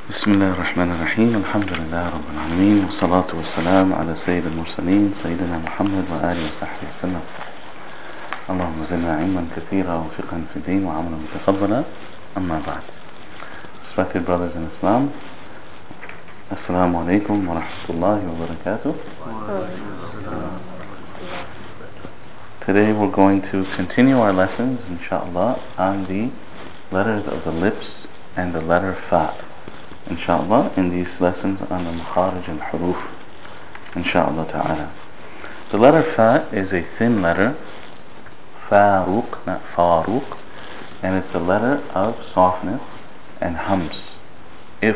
بسم الله الرحمن الرحيم. الحمد لله رب العالمين، والصلاة والسلام على سيد المرسلين سيدنا محمد وآله وصحبه وسلم. اللهم زدنا علما كثيرا وفقها في الدين وعملا متقبلا. أما بعد. Respected brothers in Islam, Assalamu alaikum wa rahmatullahi wa barakatuh. Today we're going to continue our lessons, inshallah, on the letters of the lips and the letter Fa. Inshallah, in these lessons on the Makharij and Huruf, inshallah ta'ala. The letter Fa is a thin letter, Faruq, not Faruq, and it's a letter of softness and hums. If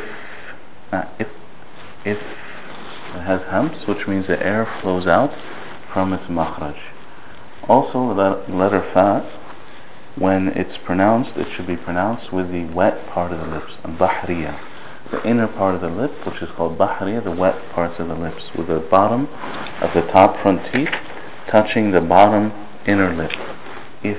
it has hums, which means the air flows out from its makhraj. Also, the letter Fa, when it's pronounced, it should be pronounced with the wet part of the lips, Bahriya. The inner part of the lip, which is called Bahriya, the wet parts of the lips, with the bottom of the top front teeth touching the bottom inner lip. If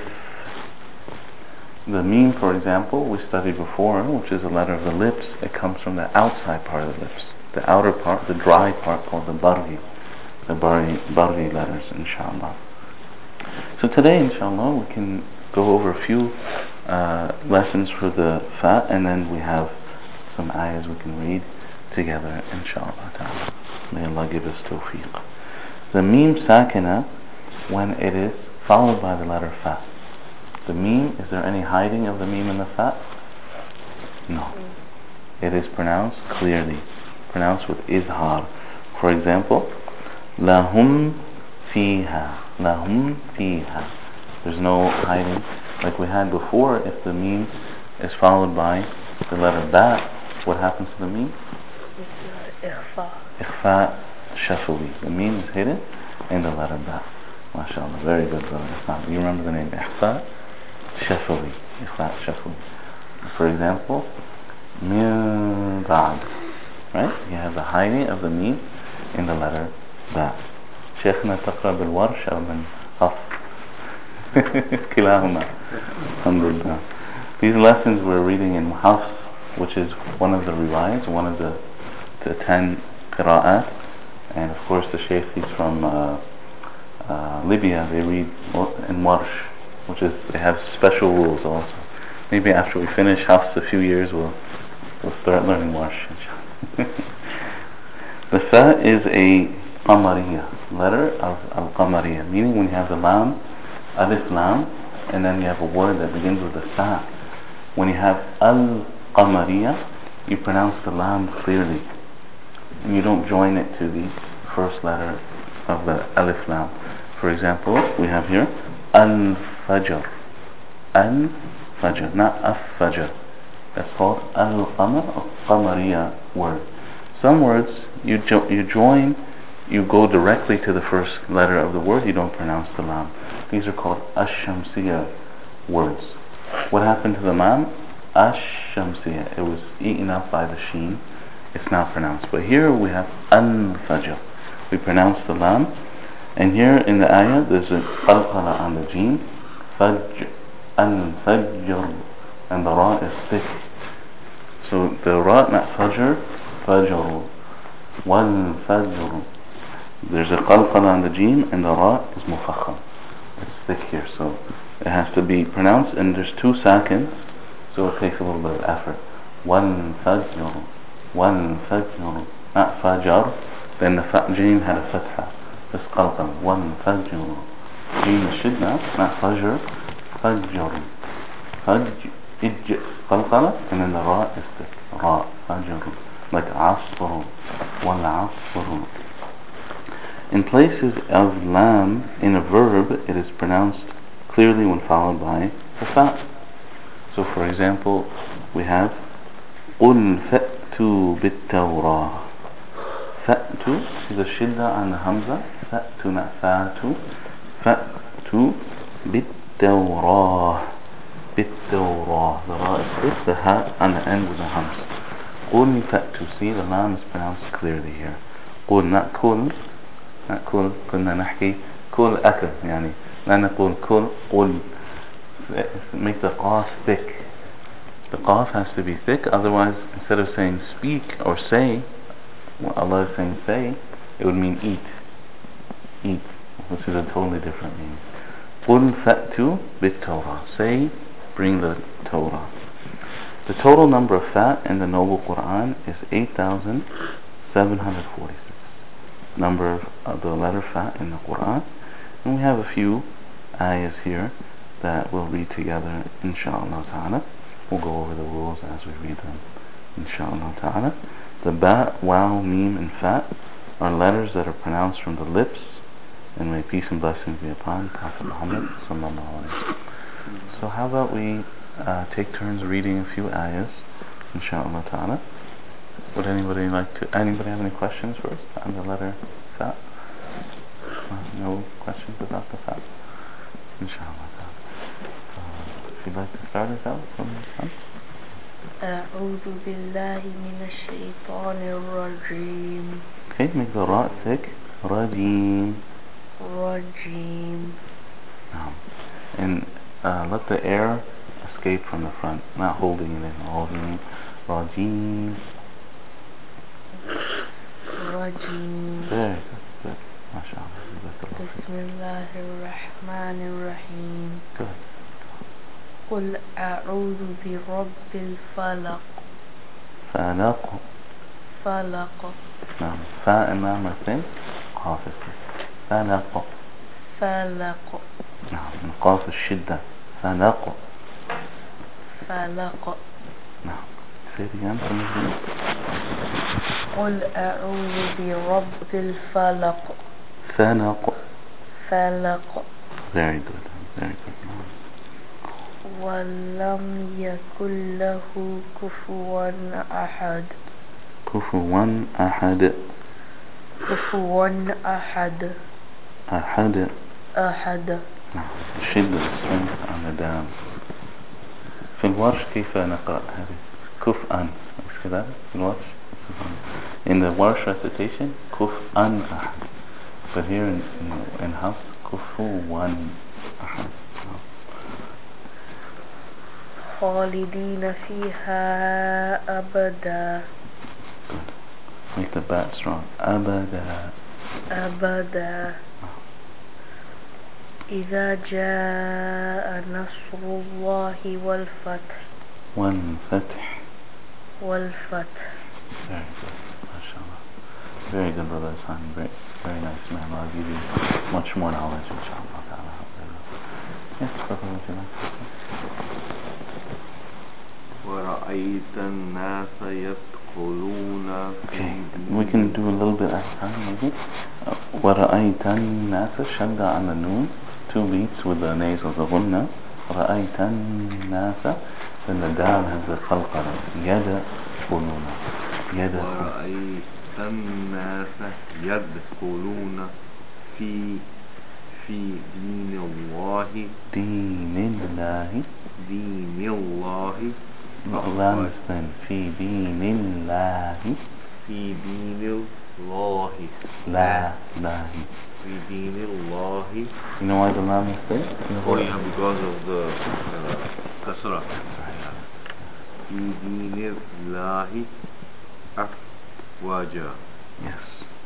the Mim, for example, we studied before, which is a letter of the lips, it comes from the outside part of the lips. The outer part, the dry part, called the Bargi. The Bargi letters, inshallah. So today, inshallah, we can go over a few lessons for the Fa, and then we have some ayahs we can read together, inshallah ta'ala. May Allah give us tawfiq. The Mim Sakina, when it is followed by the letter Fa. The Mim, is there any hiding of the Mim in the Fa? No. It is pronounced clearly, pronounced with izhar. For example, lahum fiha, lahum fiha. There's no hiding like we had before. If the Mim is followed by the letter Ba, what happens to the Mim? Ikhfa shafawi. The Mim is hidden in the letter Ba. MashaAllah, very good brother. You remember the name Ikhfa shafawi. Ikhfa shafawi. For example, min ba'd. Right? You have the hiding of the Mim in the letter Ba. Shaykhna taqra bil warsh aw min haf. Kilahuma. Alhamdulillah. These lessons we're reading in Hafs, which is one of the riwayats, one of the 10 qira'at, and of course the Shaykh, he's from Libya. They read in Warsh, which is, they have special rules also. Maybe after we finish Hafs a few years, we'll start learning Warsh. The Fa is a Qamariya, letter of Al-Qamariya, meaning when you have the Lam, Alif Lam, and then you have a word that begins with the Fa. When you have Al-Qamariya, you pronounce the Lam clearly, and you don't join it to the first letter of the Alif Lam. For example, we have here Al-Fajr, Al-Fajr, not Al-Fajr. That's called Al-Qamar, or Qamariya word. Some words you join, you go directly to the first letter of the word, you don't pronounce the Lam. These are called Ash-Shamsiyya words. What happened to the Lam? Ash-Shamsiyya. It was eaten up by the Sheen. It's not pronounced. But here we have Al-Fajr. We pronounce the Lam. And here in the ayah, there's a qalqala on the Jeen. Fajr, Al-Fajr. And the Ra is thick. So the Ra, not Fajr, Fajr. Wal-Fajr. There's a qalqala on the Jeen, and the Ra is mufakham. It's thick here, so it has to be pronounced, and there's 2 seconds, so it takes a little bit of effort. One fajr, not fajar. Then the Jeen had a fatha. This qalqal, one fajr. Jeen is shidna, not fajr, fajr. Qalqala, and then the Ra is thick. Ra, fajr. Like asr, wal asr. In places of Lam in a verb, it is pronounced clearly when followed by the Fa. So for example, we have قُلْ فَأْتُوا بِالتَّوْرَاةِ. فَأْتُوا is a shidda on the Hamza. فَأْتُوا, not فَأْتُوا. فَأْتُوا بِالتَّوْرَاةِ. بِالتَّوْرَاةِ. The Ra is thick, the Ha on the end of the Hamza. قُلْ فَأْتُوا. See, the Lam is pronounced clearly here. قُلْ, not كُلْ. Not كُلْ. كنا نحكي كُلْ أكل يعني. لا نقول كُلْ قُلْ. Make the qaf thick. The qaf has to be thick, otherwise, instead of saying speak or say, when Allah is saying say, it would mean eat. Eat, which is a totally different meaning. قُلْ فَأْتُوا بِالتَّوْرَةِ. Say, bring the Torah. The total number of fa in the Noble Quran is 8,746. Number of the letter fa in the Quran. And we have a few ayahs here that we'll read together, inshallah ta'ala. We'll go over the rules as we read them, inshallah ta'ala. The ba, waw, mim, and fa are letters that are pronounced from the lips, and may peace and blessings be upon Prophet Muhammad sallallahu alaihi wasallam. So how about we take turns reading a few ayahs, inshallah ta'ala. Would anybody have any questions first on the letter fa? No questions about the fa? Inshallah ta'ala. If you'd like to start us out from the front. أعوذ بالله من الشيطان الرجيم. Okay, make the ra thick. Rajim. Rajim. And let the air escape from the front, not holding it in. Holding it. Rajim. Rajim. Very good. MashaAllah. Bismillahirrahmanirrahim. Good. قل أعوذ برب الفلق. فلق. فلق. نعم. فاء امام الثين. قاف الثين. فلق. فلق. نعم. من قاف الشدة. فلق. فلق. نعم. Say it again for me. قل أعوذ برب الفلق. فلق. فلق. Very good. Very good. ولم يكن له كفوا أحد. كفوا أحد. كفوا أحد. أحد. أحد. نعم. شدة الصوت على الدال. في الورش كيف نقرأ هذه؟ كفءا. مش كذا؟ في الورش. In the warsh recitation, كفءا أحد. But here in house, كفوا أحد. خالدين فيها أبدا. Good. Make the bat strong. أبدا. أبدا. إذا جاء نصر الله والفتح. والفتح. والفتح. Very good. MashaAllah. Very good, brother Hassan. Very nice, man. I'll give you much more knowledge, inshallah. Yes, brother, would you like to say? وَرَأَيْتَ النَّاسَ يَدْخُلُونَ Okay, we can do a little bit at a time, maybe. وَرَأَيْتَ النَّاسَ شَدَّ on the noon, 2 beats with the nasals of غُنَّة. رَأَيْتَ النَّاسَ, then the dal has the qalqala. يَدْخُلُونَ. وَرَأَيْتَ النَّاسَ يَدْخُلُونَ في دين الله. دين الله. دين الله. لا نستن. في دين الله. في دين الله. لا الله. في دين الله. You know why the lam is there? Oh yeah, because of the kasra. في دين الله أفواجا. Yes.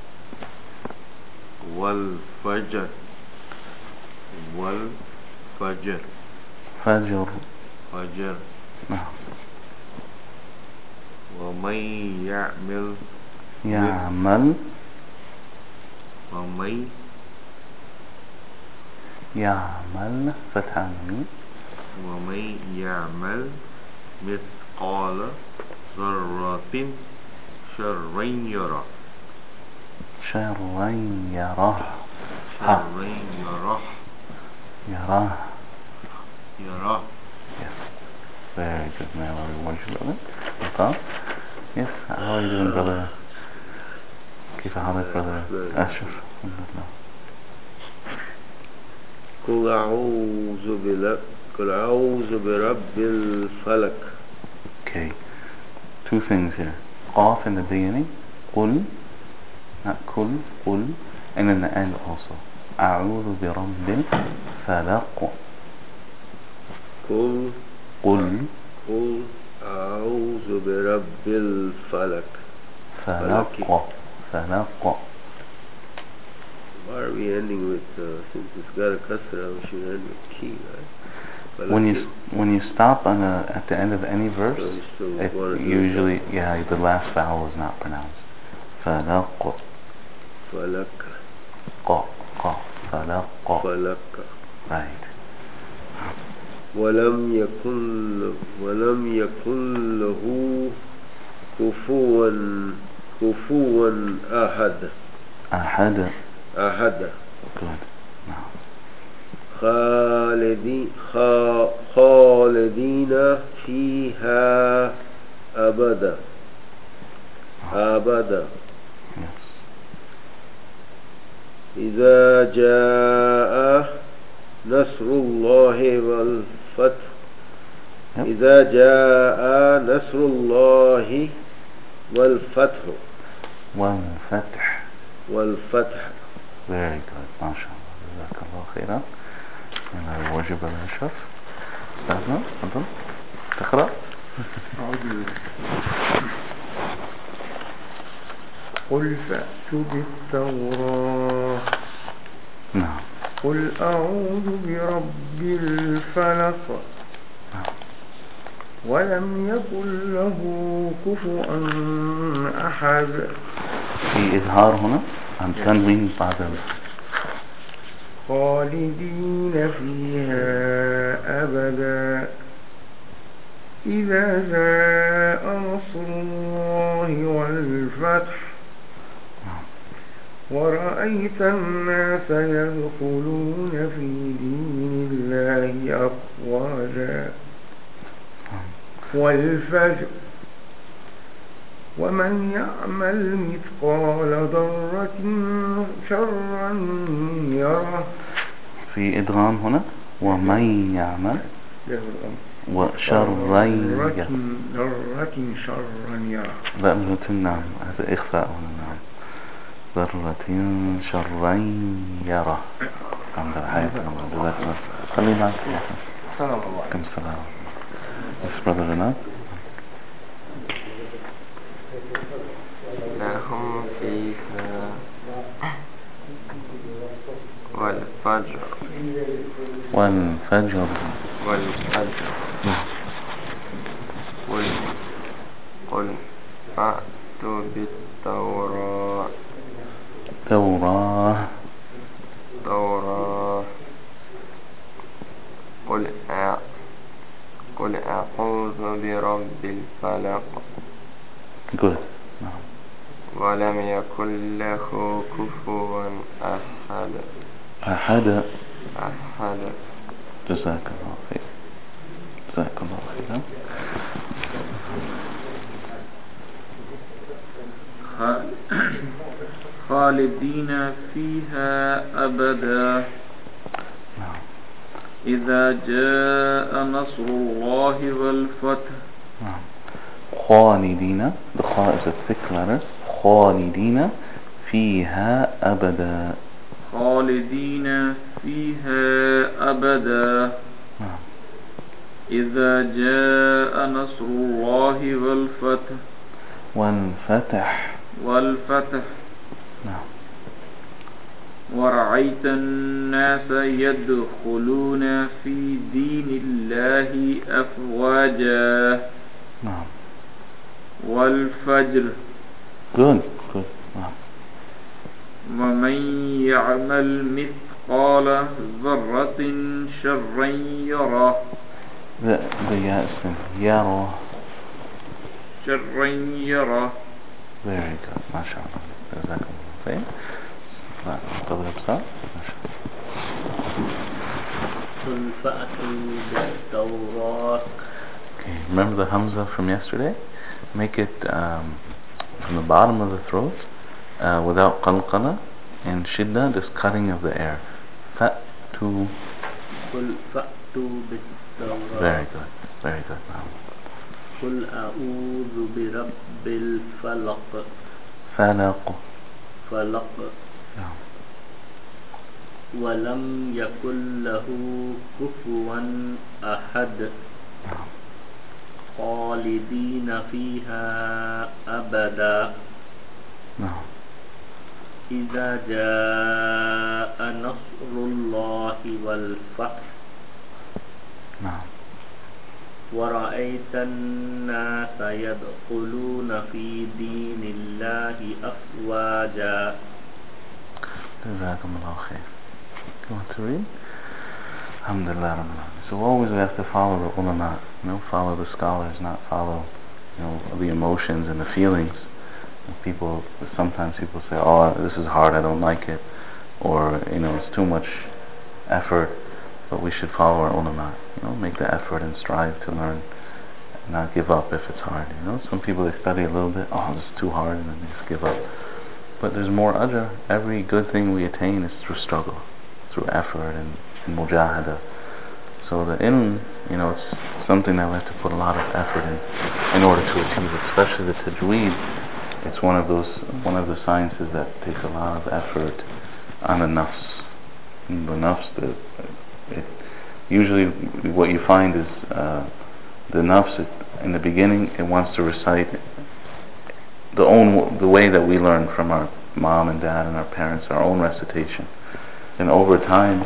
والفجر. والفجر. فجر. فجر. نعم. ومن يعمل. يعمل. ومن يعمل فتح الميم. ومن يعمل مثقال ذرة شرا يره. شرا يره. شرا يره. يراه. يره. Yes. Very good, man. Everyone should love it. Okay. Yes. How are you doing, brother? كيف حالك, brother? أشرف. الحمد لله. قل أعوذ برب الفلك. Okay. 2 things here. Off in the beginning. قل. Not كل. قل. And in the end also. أعوذ برب الفلق. قل قل أعوذ برب الفلك. فلق. فلق. Why are we ending with, since it's got a kasra, we should end with key, right? When you stop on at the end of any verse, it usually, the last vowel is not pronounced. فلق. فلك. ق. ق. فلق. فلك. Right. ولم يكن له كفوا أحد. أحد. أحد. Good. No. خالدين فيها أبدا. أبدا. Yes. إذا جاء نصر الله والفتح. إذا جاء نصر الله والفتح. والفتح. والفتح. Very good. ما شاء الله. جزاك الله خيرا. هنا واجب الأشرف. استاذنا تفضل تقرأ. قل فأتوا بالتوراة. نعم. قل أعوذ برب الفلق. ولم يكن له كفوا أحد. في إظهار هنا عن تنوين بعد خالدين فيها أبدا. إذا جاء نصر الله والفتح ورأيت الناس يدخلون في دين الله أفواجا. والفجر. ومن يعمل مثقال ذرة شرا يره. في إدغام هنا ومن يعمل وشرا يره. ذرة شرا يره. لا نعم هذا إخفاء هنا. نعم ذرة شرا يره. عند الحياة جزاك الله. خلي معك. السلام عليكم. كم السلام. Yes, brother Renat. لهم فيها والفجر. والفجر. والفجر. قل فأتوا بالتوراة. توراة. توراة. قل أعوذ برب الفلق. Good. نعم. ولم يكن له كفوا أحد. أحد. أحد. جزاك الله خير. جزاك الله خيرا. خالدين فيها أبدا. نعم. إذا جاء نصر الله والفتح. نعم. خالدين. The kha is a thick letter. خالدين فيها أبدا. خالدين فيها أبدا. نعم. إذا جاء نصر الله والفتح. والفتح. والفتح. نعم. ورأيت الناس يدخلون في دين الله أفواجا. نعم. والفجر. Good. Good. نعم. ومن يعمل مثقال ذرة شرا يره. The ya is in yara. شرا يره. Very good. ما شاء الله. جزاك الله خير. قبل بساعة. ما شاء الله. قل فأتوا بالتوراة. Okay. Remember the hamza from yesterday? Make it from the bottom of the throat without qalqala and shidda, this cutting of the air. Fa'tu. قل فأتوا بالتوراة. Very good. Very good. Now. قل أعوذ برب الفلق. فلق. فلق. No. ولم يكن له كفوا أحد. No. خالدين فيها أبدا No. إذا جاء نصر الله والفتح No. ورأيت الناس يدخلون في دين الله أفواجا. Jazakumullah khair. You want to read? Alhamdulillah Rabbil Alamin. So always we have to follow the ulama, follow the scholars, not follow, the emotions and the feelings. Sometimes people say, oh, this is hard, I don't like it, or it's too much effort. But we should follow our ulama, make the effort and strive to learn, and not give up if it's hard. Some people, they study a little bit, oh, this is too hard, and then they just give up. But there's more ajr. Every good thing we attain is through struggle, through effort and mujahada. So the ilm, it's something that we have to put a lot of effort in order to achieve it. Especially the tajweed, it's one of the sciences that takes a lot of effort on the nafs. And the nafs, usually what you find is the nafs, in the beginning, it wants to recite the way that we learn from our mom and dad and our parents, our own recitation. And over time,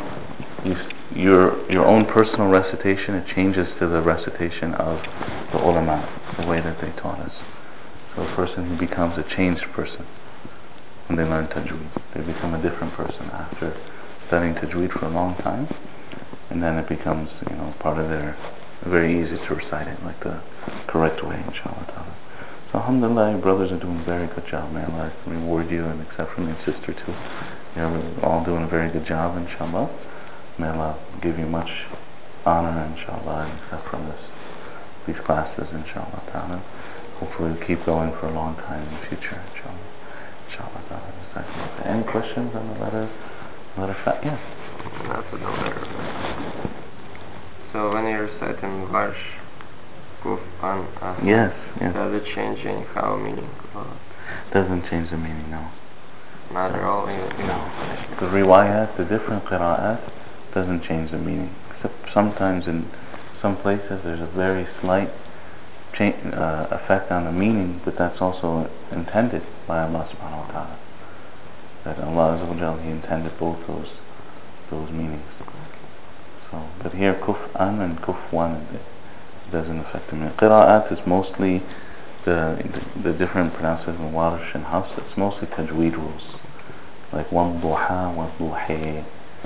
your own personal recitation, it changes to the recitation of the ulama, the way that they taught us. So a person who becomes a changed person when they learn tajweed, they become a different person after studying tajweed for a long time, and then it becomes part of their, very easy to recite it like the correct way, inshallah. So alhamdulillah, your brothers are doing a very good job. May Allah reward you, and except from your sister too. You're all doing a very good job, inshallah. May Allah give you much honor, inshallah, except from these classes, inshallah ta'ala. Hopefully we'll keep going for a long time in the future, inshallah. Inshallah ta'ala. Any questions on the letter? Yes. Not the letter. So when you're reciting Varsh, Kuf, An, Ahad, yes. does it change anyhow meaning? Doesn't change the meaning, no. Not at all? No. The riwayat, the different qira'at, doesn't change the meaning. Except sometimes in some places there's a very slight effect on the meaning, but that's also intended by Allah subhanahu wa ta'ala. That Allah Azza wa Jalla, He intended both those meanings. So, but here Kuf'an and Kufwan, it doesn't affect the meaning. Qira'at is mostly the different pronunciations, Warsh and Hafs. It's mostly tajweed rules, like Wadduha, Wadduhi.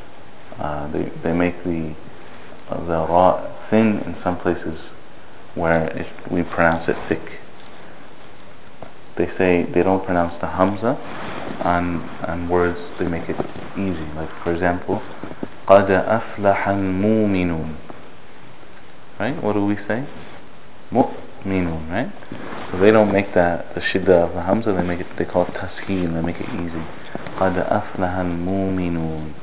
They make the ra thin in some places where we pronounce it thick. They say they don't pronounce the Hamza on words, they make it easy. Like for example, قَدْ أَفْلَحَ الْمُؤْمِنُونَ. Right? What do we say? Mu'minun, right? So they don't make the shiddah of the Hamza, they call it tasheel, they make it easy. قَدْ أَفْلَحَ الْمُؤْمِنُونَ.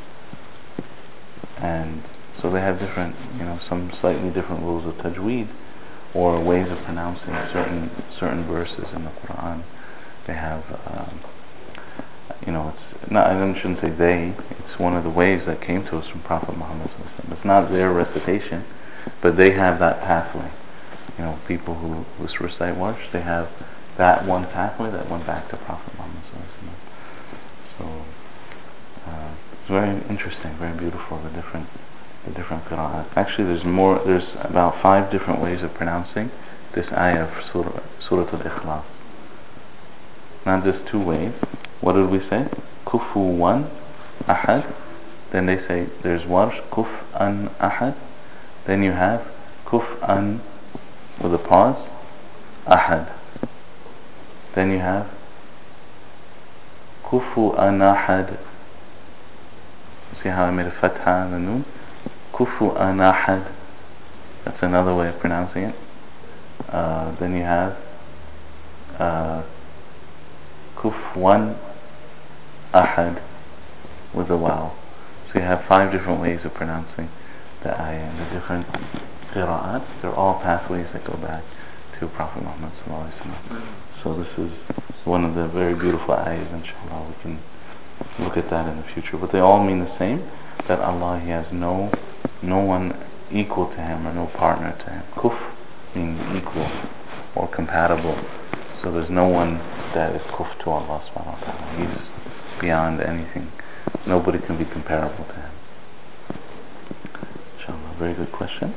And so they have different, some slightly different rules of tajweed, or ways of pronouncing certain verses in the Quran. They have, it's not, I shouldn't say they, it's one of the ways that came to us from Prophet Muhammad. It's not their recitation, but they have that pathway. People who recite Warsh, they have that one pathway that went back to Prophet Muhammad. So it's very interesting, very beautiful, the different qira'at. Actually, there's about 5 different ways of pronouncing this ayah of Surah Al-Ikhlas. Not just 2 ways. What did we say? Kufuwan Ahad. Then they say there's Warsh, Kuf'an Ahad. Then you have Kuf'an with a pause, Ahad. Then you have Kufu'an Ahad. See how I made a fatha on the noon? Kufu'an Ahad. That's another way of pronouncing it. Then you have Kufwan Ahad with a waw. So you have 5 different ways of pronouncing the ayah, and the different qira'at. They're all pathways that go back to Prophet Muhammad sallallahu alaihi wasallam. So this is one of the very beautiful ayahs, inshallah. We can look at that in the future. But they all mean the same, that Allah, He has no one equal to Him or no partner to Him. Kuf being equal or compatible. So there's no one that is kuf to Allah subhanahu wa ta'ala. He's beyond anything. Nobody can be comparable to him. Inshallah, very good question.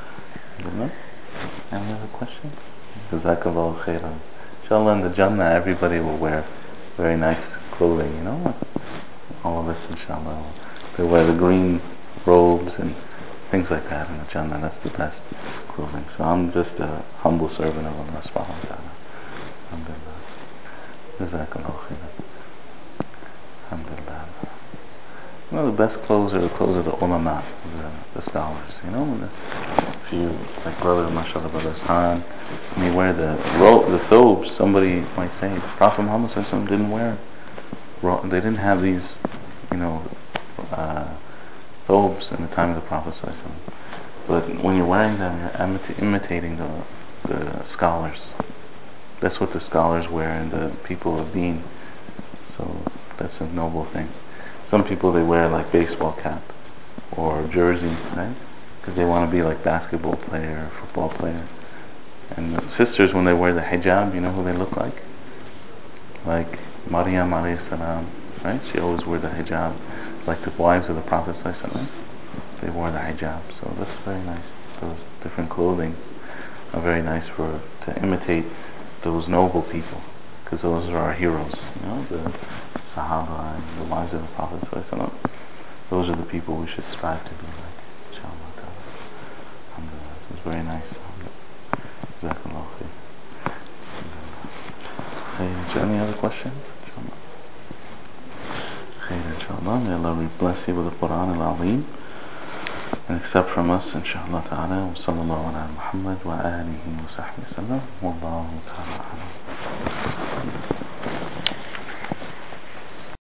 Any other questions? Jazakallahu khairan. Inshallah, in the Jannah everybody will wear very nice clothing, you know. All of us, inshallah, they wear the green robes and things like that in the Jannah. That's the best clothing. So I'm just a humble servant of Allah subhanahu wa ta'ala. Alhamdulillah. Jazakallahu khairan. Alhamdulillah. You know, the best clothes are the clothes of the ulama, the scholars, you know. If you, like brother, mashallah, brother Han, when you wear the thobes, somebody might say, Prophet Muhammad ﷺ didn't wear, they didn't have these, you know, thobes in the time of the Prophet ﷺ. But when you're wearing them, you're imitating the scholars. That's what the scholars wear and the people of Deen. So that's a noble thing. Some people, they wear like baseball cap or jersey, right? Because they want to be like basketball player or football player. And the sisters, when they wear the hijab, you know who they look like? Like Maryam alayhi salam, right? She always wore the hijab. Like the wives of the Prophet sallallahu alaihi wasallam, they wore the hijab. So that's very nice. Those different clothing are very nice to imitate those noble people, because those are our heroes, you know, the Sahaba and the wives of the Prophet sallallahu alaihi wasallam. Those are the people we should strive to be like, inshallah ta'ala. Alhamdulillah. It was very nice. Jazakallah khair. Is there any other questions? Inshallah. Khair, inshallah. May Allah bless you with the Quran al-Azim and accept from us, inshallah ta'ala. Wa sallallahu ala Muhammad wa alihi wa sahbihi sallam. Wallahu ta'ala alam.